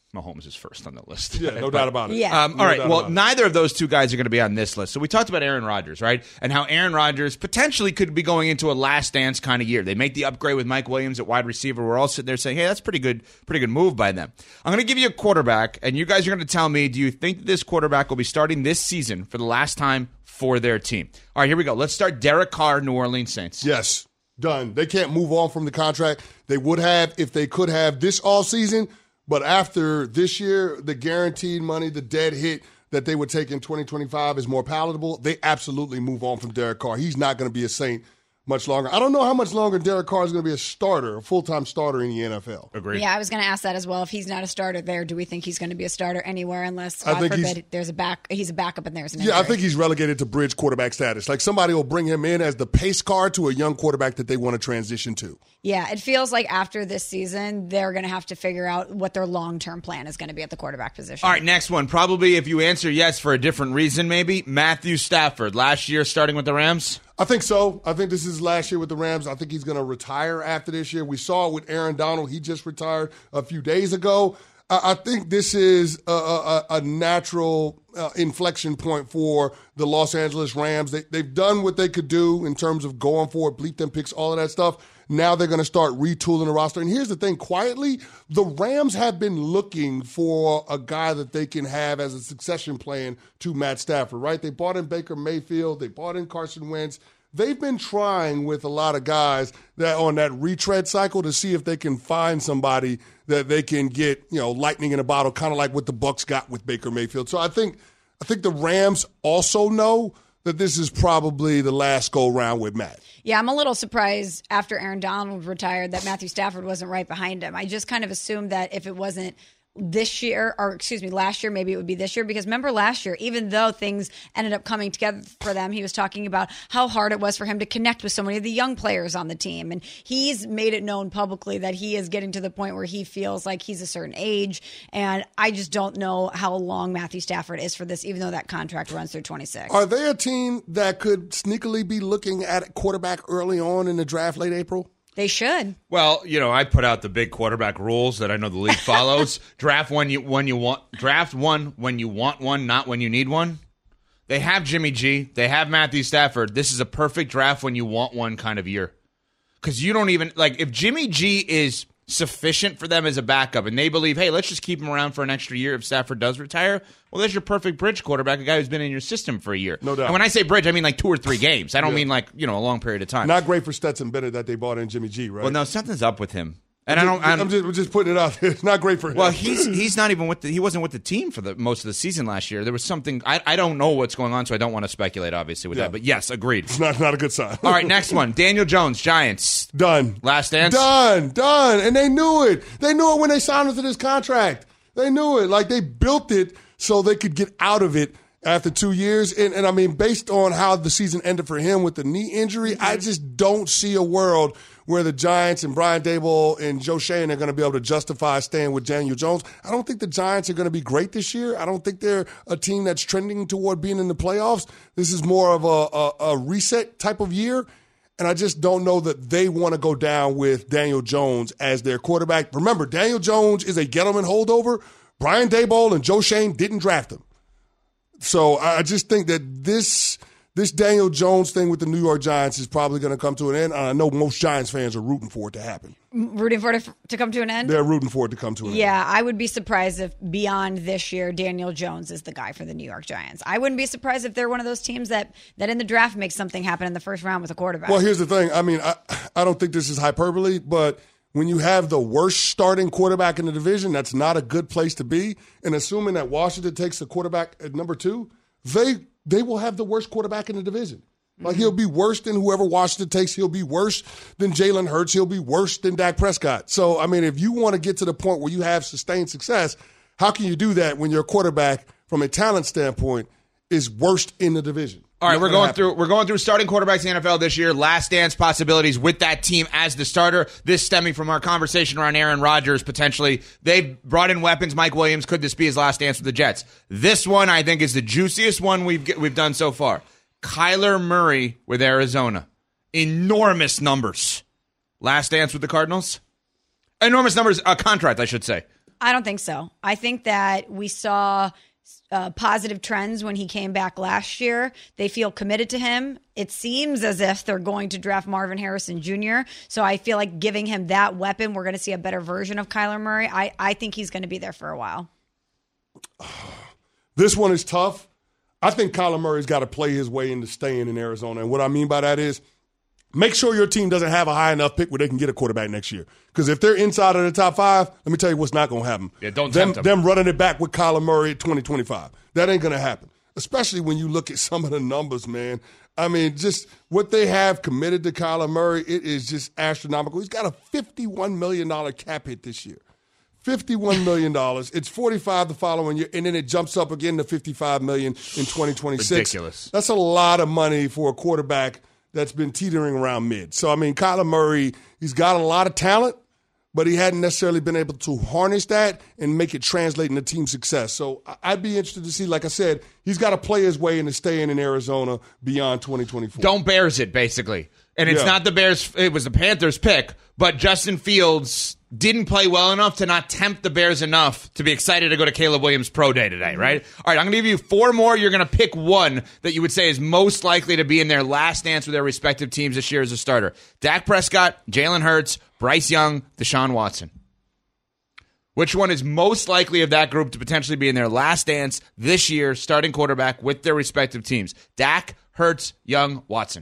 Mahomes is first on the list. Yeah, no but, doubt about it. Yeah. Um, No all right. doubt Well, about it. neither of those two guys are going to be on this list. So we talked about Aaron Rodgers, right? And how Aaron Rodgers potentially could be going into a last dance kind of year. They make the upgrade with Mike Williams at wide receiver. We're all sitting there saying, hey, that's pretty good, pretty good move by them. I'm going to give you a quarterback, and you guys are going to tell me, do you think that this quarterback will be starting this season for the last time for their team? All right, here we go. Let's start Derek Carr, New Orleans Saints. Yes, done. They can't move on from the contract. They would have if they could have this offseason. But after this year, the guaranteed money, the dead hit that they would take in twenty twenty-five is more palatable. They absolutely move on from Derek Carr. He's not going to be a Saint much longer. I don't know how much longer Derek Carr is going to be a starter, a full-time starter in the N F L. Agreed. Yeah, I was going to ask that as well. If he's not a starter there, do we think he's going to be a starter anywhere unless, I God think he's- forbid, there's a back, he's a backup and there's an injury? Yeah, I think he's relegated to bridge quarterback status. Like somebody will bring him in as the pace car to a young quarterback that they want to transition to. Yeah, it feels like after this season, they're going to have to figure out what their long-term plan is going to be at the quarterback position. All right, next one. Probably if you answer yes for a different reason, maybe. Matthew Stafford, last year starting with the Rams. I think so. I think this is last year with the Rams. I think he's going to retire after this year. We saw it with Aaron Donald. He just retired a few days ago. I, I think this is a, a, a natural uh, inflection point for the Los Angeles Rams. They, they've done what they could do in terms of going forward, bleep them picks, all of that stuff. Now they're going to start retooling the roster. And here's the thing, quietly, the Rams have been looking for a guy that they can have as a succession plan to Matt Stafford, right? They bought in Baker Mayfield. They bought in Carson Wentz. They've been trying with a lot of guys that on that retread cycle to see if they can find somebody that they can get, you know, lightning in a bottle, kind of like what the Bucs got with Baker Mayfield. So I think I think the Rams also know that this is probably the last go round with Matt. Yeah, I'm a little surprised after Aaron Donald retired that Matthew Stafford wasn't right behind him. I just kind of assumed that if it wasn't this year, or excuse me, last year, maybe it would be this year. Because remember last year, even though things ended up coming together for them, he was talking about how hard it was for him to connect with so many of the young players on the team. And he's made it known publicly that he is getting to the point where he feels like he's a certain age. And I just don't know how long Matthew Stafford is for this, even though that contract runs through twenty-six. Are they a team that could sneakily be looking at quarterback early on in the draft, late April? They should. Well, you know, I put out the big quarterback rules that I know the league follows. draft when you when you want draft one when you want one, not when you need one. They have Jimmy G. They have Matthew Stafford. This is a perfect draft when you want one kind of year. Because you don't even like if Jimmy G is sufficient for them as a backup, and they believe, hey, let's just keep him around for an extra year if Stafford does retire. Well, there's your perfect bridge quarterback, a guy who's been in your system for a year. No doubt. And when I say bridge, I mean like two or three games. I don't Yeah. mean like you know a long period of time. Not great for Stetson Bennett that they bought in Jimmy G, right? Well, no, something's up with him. And I'm I just, don't. I'm, I'm just, I'm just putting it out there. It's not great for him. Well, he's he's not even with the, he wasn't with the team for the most of the season last year. There was something I, I don't know what's going on, so I don't want to speculate obviously with Yeah. that. But yes, agreed. It's not, not a good sign. All right, next one. Daniel Jones, Giants. Done. Last dance. Done. Done. And they knew it. They knew it when they signed him to this contract. They knew it. Like they built it so they could get out of it after two years. And, and I mean, based on how the season ended for him with the knee injury, I just don't see a world where the Giants and Brian Daboll and Joe Shane are going to be able to justify staying with Daniel Jones. I don't think the Giants are going to be great this year. I don't think they're a team that's trending toward being in the playoffs. This is more of a, a, a reset type of year. And I just don't know that they want to go down with Daniel Jones as their quarterback. Remember, Daniel Jones is a Gettleman holdover. Brian Daboll and Joe Shane didn't draft him. So I just think that this this Daniel Jones thing with the New York Giants is probably going to come to an end. And I know most Giants fans are rooting for it to happen. Rooting for it to come to an end? They're rooting for it to come to an end. Yeah, I would be surprised if beyond this year, Daniel Jones is the guy for the New York Giants. I wouldn't be surprised if they're one of those teams that, that in the draft makes something happen in the first round with a quarterback. Well, here's the thing. I mean, I, I don't think this is hyperbole, but when you have the worst starting quarterback in the division, that's not a good place to be. And assuming that Washington takes the quarterback at number two, they they will have the worst quarterback in the division. Like, he'll be worse than whoever Washington takes. He'll be worse than Jalen Hurts. He'll be worse than Dak Prescott. So, I mean, if you want to get to the point where you have sustained success, how can you do that when your quarterback, from a talent standpoint, is worst in the division? All right, Not we're gonna going happen. through we're going through starting quarterbacks in the N F L this year. Last dance possibilities with that team as the starter. This stemming from our conversation around Aaron Rodgers potentially. They've brought in weapons. Mike Williams, could this be his last dance with the Jets? This one I think is the juiciest one we've we've done so far. Kyler Murray with Arizona. Enormous numbers. Last dance with the Cardinals? Enormous numbers, a contract, I should say. I don't think so. I think that we saw uh, positive trends when he came back last year. They feel committed to him. It seems as if they're going to draft Marvin Harrison Junior So I feel like giving him that weapon, we're going to see a better version of Kyler Murray. I, I think he's going to be there for a while. This one is tough. I think Kyler Murray's got to play his way into staying in Arizona. And what I mean by that is make sure your team doesn't have a high enough pick where they can get a quarterback next year. Because if they're inside of the top five, let me tell you what's not going to happen. Yeah, don't them, tempt them. them running it back with Kyler Murray at twenty twenty-five. That ain't going to happen. Especially when you look at some of the numbers, man. I mean, just what they have committed to Kyler Murray, it is just astronomical. He's got a fifty-one million dollars cap hit this year. fifty-one million dollars. It's forty-five the following year, and then it jumps up again to fifty-five million dollars in twenty twenty-six. Ridiculous. That's a lot of money for a quarterback that's been teetering around mid. So, I mean, Kyler Murray, he's got a lot of talent, but he hadn't necessarily been able to harness that and make it translate into team success. So I'd be interested to see, like I said, he's got to play his way into staying in Arizona beyond twenty twenty-four. Don't Bears it, basically. And it's Yeah. not the Bears, it was the Panthers' pick, but Justin Fields didn't play well enough to not tempt the Bears enough to be excited to go to Caleb Williams' pro day today, right? All right, I'm going to give you four more. You're going to pick one that you would say is most likely to be in their last dance with their respective teams this year as a starter. Dak Prescott, Jalen Hurts, Bryce Young, Deshaun Watson. Which one is most likely of that group to potentially be in their last dance this year, starting quarterback with their respective teams? Dak, Hurts, Young, Watson.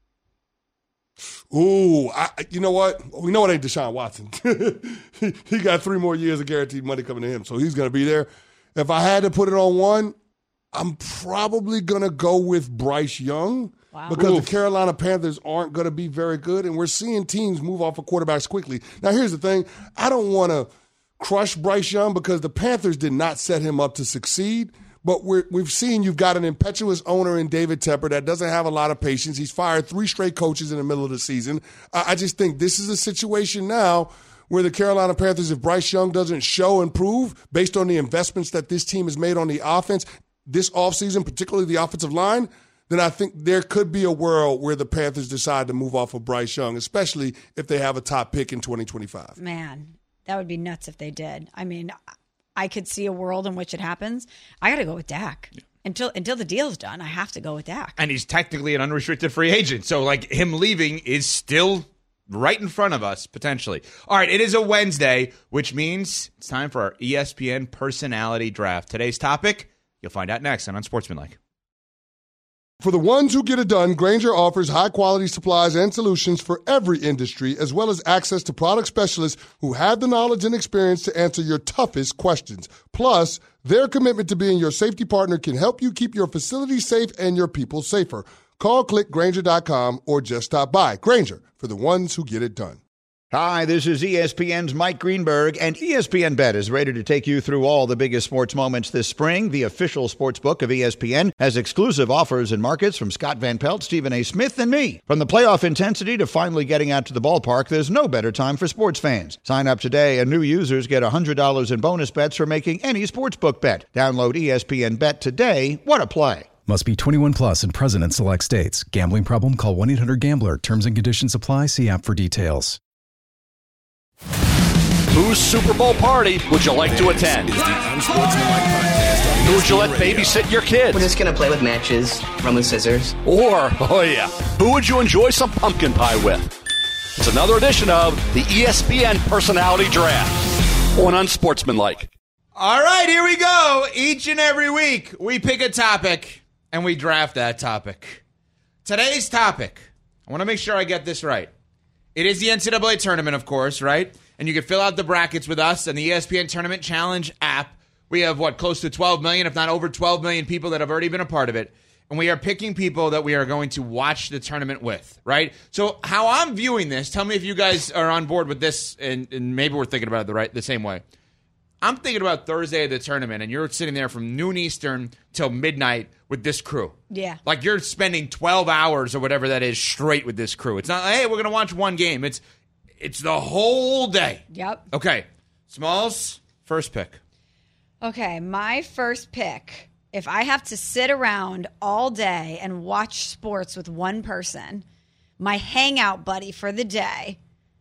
Ooh, I, you know what? We know it ain't Deshaun Watson. he, he got three more years of guaranteed money coming to him, so he's going to be there. If I had to put it on one, I'm probably going to go with Bryce Young Wow. because Oof. the Carolina Panthers aren't going to be very good, and we're seeing teams move off of quarterbacks quickly. Now, here's the thing. I don't want to crush Bryce Young because the Panthers did not set him up to succeed. But we're, we've seen you've got an impetuous owner in David Tepper that doesn't have a lot of patience. He's fired three straight coaches in the middle of the season. I, I just think this is a situation now where the Carolina Panthers, if Bryce Young doesn't show and prove based on the investments that this team has made on the offense this offseason, particularly the offensive line, then I think there could be a world where the Panthers decide to move off of Bryce Young, especially if they have a top pick in twenty twenty-five. Man, that would be nuts if they did. I mean, I could see a world in which it happens. I got to go with Dak. Yeah. Until until the deal's done, I have to go with Dak. And he's technically an unrestricted free agent. So, like, him leaving is still right in front of us, potentially. All right, it is a Wednesday, which means it's time for our E S P N personality draft. Today's topic, you'll find out next on Unsportsmanlike. For the ones who get it done, Grainger offers high-quality supplies and solutions for every industry, as well as access to product specialists who have the knowledge and experience to answer your toughest questions. Plus, their commitment to being your safety partner can help you keep your facility safe and your people safer. Call, click Grainger dot com, or just stop by. Grainger, for the ones who get it done. Hi, this is E S P N's Mike Greenberg, and E S P N Bet is ready to take you through all the biggest sports moments this spring. The official sports book of E S P N has exclusive offers and markets from Scott Van Pelt, Stephen A. Smith, and me. From the playoff intensity to finally getting out to the ballpark, there's no better time for sports fans. Sign up today, and new users get one hundred dollars in bonus bets for making any sportsbook bet. Download E S P N Bet today. What a play. Must be twenty-one plus and present in select states. Gambling problem? Call one eight hundred gambler. Terms and conditions apply. See app for details. Whose Super Bowl party would you like to attend? Is the Unsportsmanlike podcast on Who would you let radio. babysit your kids? We're just going to play with matches, run with scissors. Or, oh yeah, who would you enjoy some pumpkin pie with? It's another edition of the E S P N Personality Draft on Unsportsmanlike. All right, here we go. Each and every week, we pick a topic, and we draft that topic. Today's topic, I want to make sure I get this right. It is the N C double A tournament, of course, right? And you can fill out the brackets with us and the E S P N Tournament Challenge app. We have, what, close to twelve million, if not over twelve million people that have already been a part of it. And we are picking people that we are going to watch the tournament with, right? So how I'm viewing this, tell me if you guys are on board with this, and, and maybe we're thinking about it the right the same way. I'm thinking about Thursday of the tournament, and you're sitting there from noon Eastern till midnight with this crew. Yeah. Like you're spending twelve hours or whatever that is straight with this crew. It's not, hey, we're going to watch one game. It's it's the whole day. Yep. Okay. Smalls, first pick. Okay, my first pick. If I have to sit around all day and watch sports with one person, my hangout buddy for the day,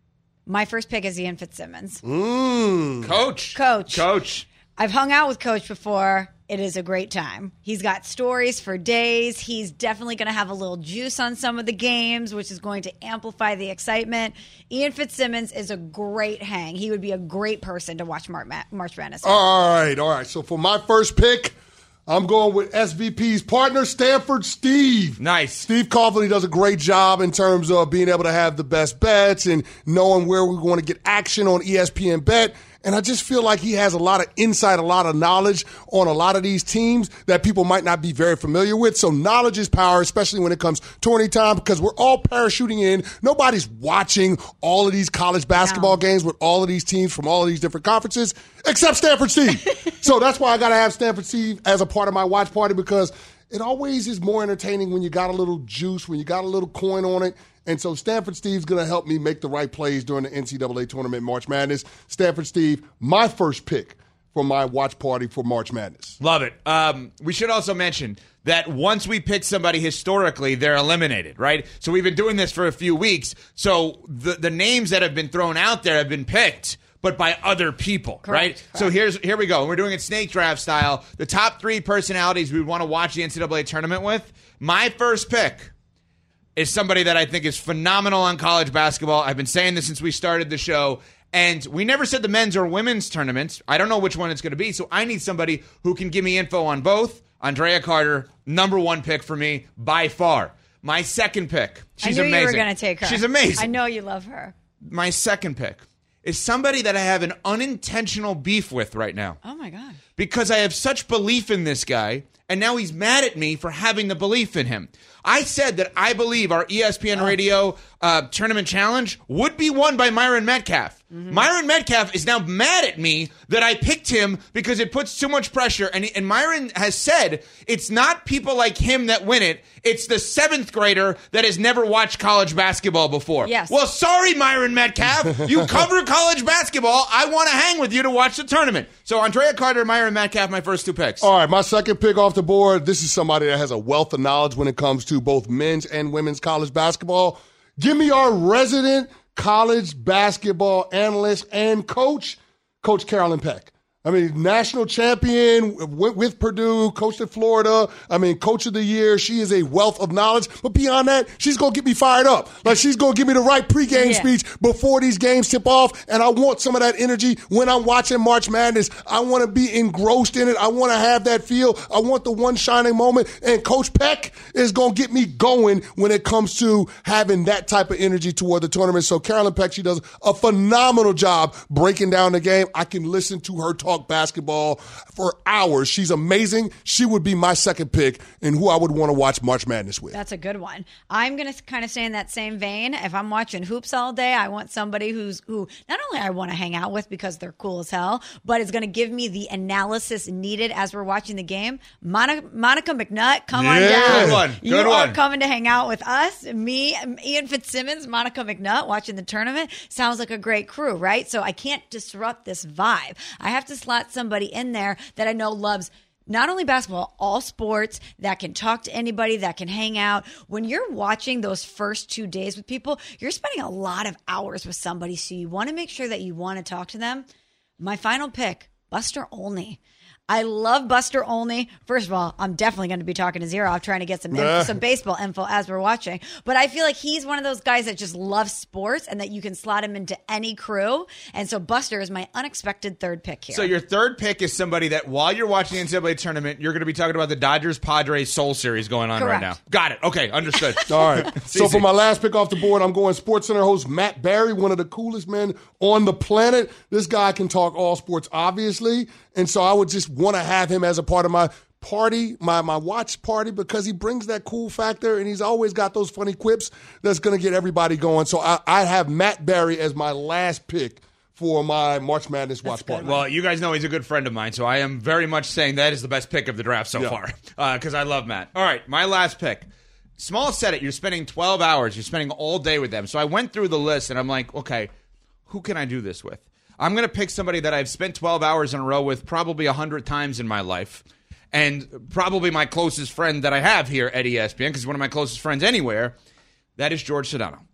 My first pick is Ian Fitzsimmons. Mm. Coach. Coach. Coach. I've hung out with Coach before. It is a great time. He's got stories for days. He's definitely going to have a little juice on some of the games, which is going to amplify the excitement. Ian Fitzsimmons is a great hang. He would be a great person to watch March Madness. All right, all right. So for my first pick, I'm going with S V P's partner, Stanford Steve. Nice. Steve Coughlin does a great job in terms of being able to have the best bets and knowing where we want to get action on E S P N Bet. And I just feel like he has a lot of insight, a lot of knowledge on a lot of these teams that people might not be very familiar with. So knowledge is power, especially when it comes tourney time, because we're all parachuting in. Nobody's watching all of these college basketball no. games with all of these teams from all of these different conferences, except Stanford Steve. So that's why I got to have Stanford Steve as a part of my watch party, because it always is more entertaining when you got a little juice, when you got a little coin on it. And so Stanford Steve's going to help me make the right plays during the N C double A tournament, March Madness. Stanford Steve, my first pick for my watch party for March Madness. Love it. Um, we should also mention that once we pick somebody historically, they're eliminated, right? So we've been doing this for a few weeks. So the, the names that have been thrown out there have been picked, but by other people, Correct. right? Correct. So here's here we go. We're doing it snake draft style. The top three personalities we would want to watch the N C double A tournament with. My first pick is somebody that I think is phenomenal on college basketball. I've been saying this since we started the show, and we never said the men's or women's tournaments. I don't know which one it's going to be, so I need somebody who can give me info on both. Andrea Carter, number one pick for me by far. My second pick, she's I knew amazing. you were going to take her. She's amazing. I know you love her. My second pick is somebody that I have an unintentional beef with right now. Oh, my God. Because I have such belief in this guy, and now he's mad at me for having the belief in him. I said that I believe our E S P N Radio uh, Tournament Challenge would be won by Myron Metcalf. Mm-hmm. Myron Metcalf is now mad at me that I picked him because it puts too much pressure. And, and Myron has said it's not people like him that win it. It's the seventh grader that has never watched college basketball before. Yes. Well, sorry, Myron Metcalf. You cover college basketball. I want to hang with you to watch the tournament. So Andrea Carter, Myron Metcalf, my first two picks. All right, my second pick off the board. This is somebody that has a wealth of knowledge when it comes to both men's and women's college basketball. Give me our resident college basketball analyst and coach, Coach Carolyn Peck. I mean, national champion with, with Purdue, coached at Florida. I mean, coach of the year. She is a wealth of knowledge. But beyond that, she's going to get me fired up. Like, she's going to give me the right pregame yeah. speech before these games tip off. And I want some of that energy when I'm watching March Madness. I want to be engrossed in it. I want to have that feel. I want the one shining moment. And Coach Peck is going to get me going when it comes to having that type of energy toward the tournament. So Carolyn Peck, she does a phenomenal job breaking down the game. I can listen to her talk basketball for hours. She's amazing. She would be my second pick and who I would want to watch March Madness with. That's a good one. I'm going to kind of stay in that same vein. If I'm watching hoops all day, I want somebody who's who not only I want to hang out with because they're cool as hell, but is going to give me the analysis needed as we're watching the game. Monica, Monica McNutt, come yeah. on down. Good one. Good you one. are coming to hang out with us, me, Ian Fitzsimmons, Monica McNutt, watching the tournament. Sounds like a great crew, right? So I can't disrupt this vibe. I have to slot somebody in there that I know loves not only basketball, all sports, that can talk to anybody, that can hang out. When you're watching those first two days with people, you're spending a lot of hours with somebody, so you want to make sure that you want to talk to them. My final pick, Buster Olney. I love Buster Olney. First of all, I'm definitely going to be talking to Zero, trying to get some info, some baseball info as we're watching. But I feel like he's one of those guys that just loves sports and that you can slot him into any crew. And so Buster is my unexpected third pick here. So your third pick is somebody that while you're watching the N C double A tournament, you're going to be talking about the Dodgers-Padres Soul Series going on Correct. right now. Got it. Okay, understood. All right. So easy. for my last pick off the board, I'm going SportsCenter host Matt Barry, one of the coolest men on the planet. This guy can talk all sports, obviously. And so I would just want to have him as a part of my party, my my watch party, because he brings that cool factor, and he's always got those funny quips that's going to get everybody going. So I, I have Matt Barry as my last pick for my March Madness watch party. Well, you guys know he's a good friend of mine, so I am very much saying that is the best pick of the draft so yeah. far, because uh, I love Matt. All right, my last pick. Small said it. You're spending twelve hours. You're spending all day with them. So I went through the list, and I'm like, okay, who can I do this with? I'm going to pick somebody that I've spent twelve hours in a row with probably one hundred times in my life, and probably my closest friend that I have here at E S P N, because he's one of my closest friends anywhere. That is George Sedano.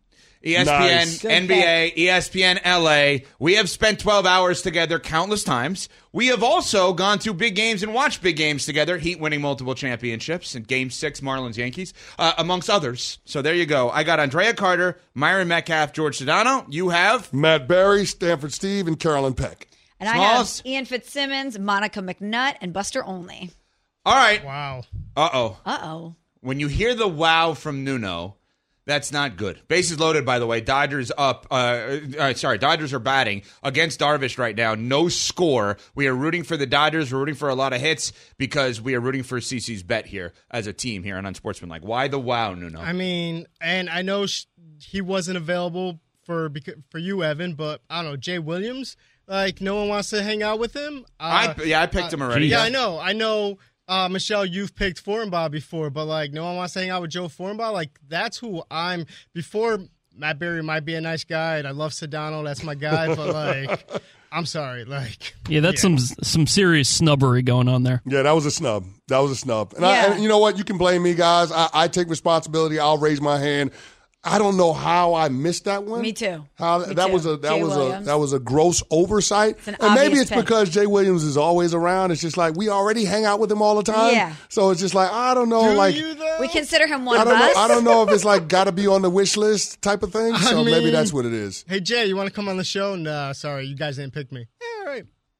E S P N, Nice. N B A, E S P N L A. We have spent twelve hours together countless times. We have also gone to big games and watched big games together. Heat winning multiple championships in Game six, Marlins, Yankees, uh, amongst others. So there you go. I got Andrea Carter, Myron Metcalf, George Sedano. You have? Matt Barry, Stanford Steve, and Carolyn Peck. And I Smalls. have Ian Fitzsimmons, Monica McNutt, and Buster Olney. All right. Wow. Uh-oh. Uh-oh. When you hear the wow from Nuno, that's not good. Bases loaded, by the way. Dodgers up. Uh, uh, sorry, Dodgers are batting against Darvish right now. No score. We are rooting for the Dodgers. We're rooting for a lot of hits because we are rooting for CeCe's bet here as a team here on Unsportsmanlike. Why the wow, Nuno? I mean, and I know sh- he wasn't available for beca- for you, Evan, but I don't know, Jay Williams, like no one wants to hang out with him. Uh, I, yeah, I picked uh, him already. Yeah, yeah. I know. I know. Uh, Michelle, you've picked Foreign before, but like no one wants to hang out with Joe Foreign. Like that's who I'm. Before Matt Berry might be a nice guy, and I love Sedano. That's my guy. But like, I'm sorry. Like, Yeah, that's some some serious snubbery going on there. Yeah, that was a snub. That was a snub. And, Yeah. I, and you know what? You can blame me, guys. I, I take responsibility. I'll raise my hand. I don't know how I missed that one. Me too. How Me that too. was a that Jay was Williams. a that was a gross oversight. an And maybe obvious it's pick. because Jay Williams is always around. It's just like we already hang out with him all the time. Yeah. So it's just like I don't know, like We consider him one I of don't know. us. I don't know if it's like got to be on the wish list type of thing. I So maybe mean- that's what it is. hey Jay, you want to come on the show? Nah, sorry, you guys didn't pick me. Yeah, all right.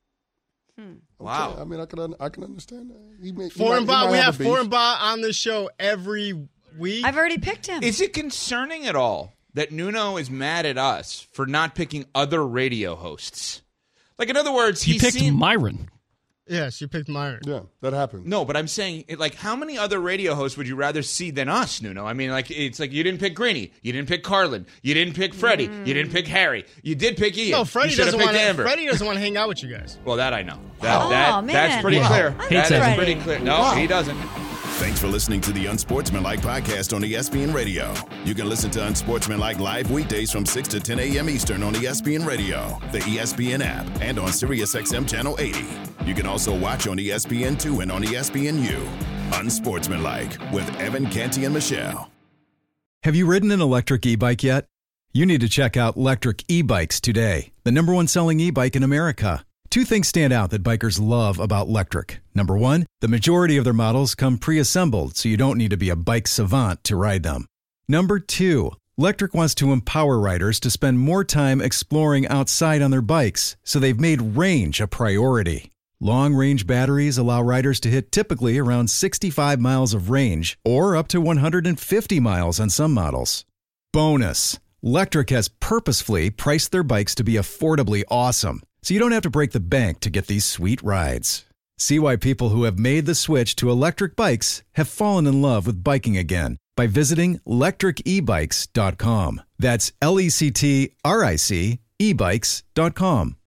Wow. Okay, I mean, I can un- I can understand that. He may, he Foreign might- he might we have have a beef. Foreign on the show every week. I've already picked him. Is it concerning at all that Nuno is mad at us for not picking other radio hosts? Like, in other words, He he's picked seen- Myron. Yes, you picked Myron. Yeah, that happened. No, but I'm saying, it- like, how many other radio hosts would you rather see than us, Nuno? I mean, like, it's like you didn't pick Greeny, you didn't pick Carlin, you didn't pick Freddie, you didn't pick Harry, you did pick Ian. No, Freddie you should have doesn't picked want. Amber. Freddie doesn't want to hang out with you guys. Well, that I know. That, Oh, that man. that's pretty Wow. clear. I That hate is Freddie. pretty clear. No, Wow. he doesn't. Thanks for listening to the Unsportsmanlike podcast on E S P N Radio. You can listen to Unsportsmanlike live weekdays from six to ten a.m. Eastern on E S P N Radio, the E S P N app, and on SiriusXM Channel eighty. You can also watch on E S P N two and on E S P N U. Unsportsmanlike with Evan Canty and Michelle. Have you ridden an electric e-bike yet? You need to check out Electric E-Bikes today, the number one selling e-bike in America. Two things stand out that bikers love about Electric. Number one, the majority of their models come pre-assembled, so you don't need to be a bike savant to ride them. Number two, Electric wants to empower riders to spend more time exploring outside on their bikes, so they've made range a priority. Long-range batteries allow riders to hit typically around sixty-five miles of range, or up to one hundred fifty miles on some models. Bonus, Electric has purposefully priced their bikes to be affordably awesome, so you don't have to break the bank to get these sweet rides. See why people who have made the switch to electric bikes have fallen in love with biking again by visiting electric e bikes dot com. That's L E C T R I C e bikes dot com.